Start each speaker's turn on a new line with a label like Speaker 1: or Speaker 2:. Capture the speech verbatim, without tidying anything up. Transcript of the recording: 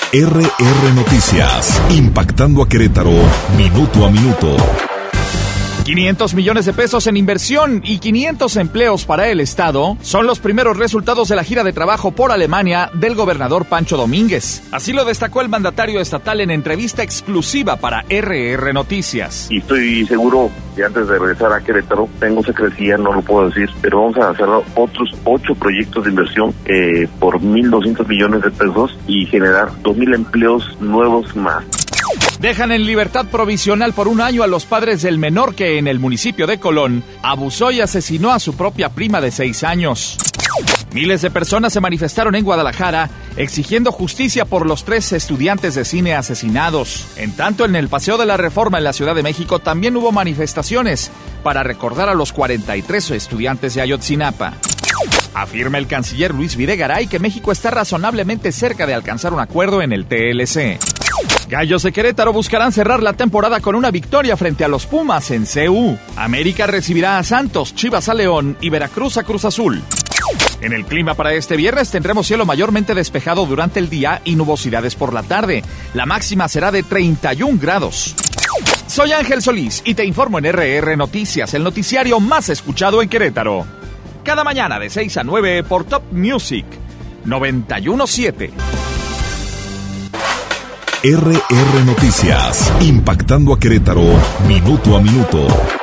Speaker 1: R R Noticias, impactando a Querétaro, minuto a minuto.
Speaker 2: quinientos millones de pesos en inversión y quinientos empleos para el Estado son los primeros resultados de la gira de trabajo por Alemania del gobernador Pancho Domínguez. Así lo destacó el mandatario estatal en entrevista exclusiva para R R Noticias.
Speaker 3: Y estoy seguro que antes de regresar a Querétaro, tengo secrecía, no lo puedo decir, pero vamos a hacer otros ocho proyectos de inversión eh, por mil doscientos millones de pesos y generar dos mil empleos nuevos más.
Speaker 2: Dejan en libertad provisional por un año a los padres del menor que en el municipio de Colón abusó y asesinó a su propia prima de seis años. Miles de personas se manifestaron en Guadalajara exigiendo justicia por los tres estudiantes de cine asesinados. En tanto, en el Paseo de la Reforma en la Ciudad de México también hubo manifestaciones para recordar a los cuarenta y tres estudiantes de Ayotzinapa. Afirma el canciller Luis Videgaray que México está razonablemente cerca de alcanzar un acuerdo en el T L C. Gallos de Querétaro buscarán cerrar la temporada con una victoria frente a los Pumas en C U. América recibirá a Santos, Chivas a León y Veracruz a Cruz Azul. En el clima para este viernes tendremos cielo mayormente despejado durante el día y nubosidades por la tarde. La máxima será de treinta y un grados. Soy Ángel Solís y te informo en R R Noticias, el noticiario más escuchado en Querétaro. Cada mañana de seis a nueve por Top Music noventa y uno punto siete.
Speaker 1: R R Noticias, impactando a Querétaro, minuto a minuto.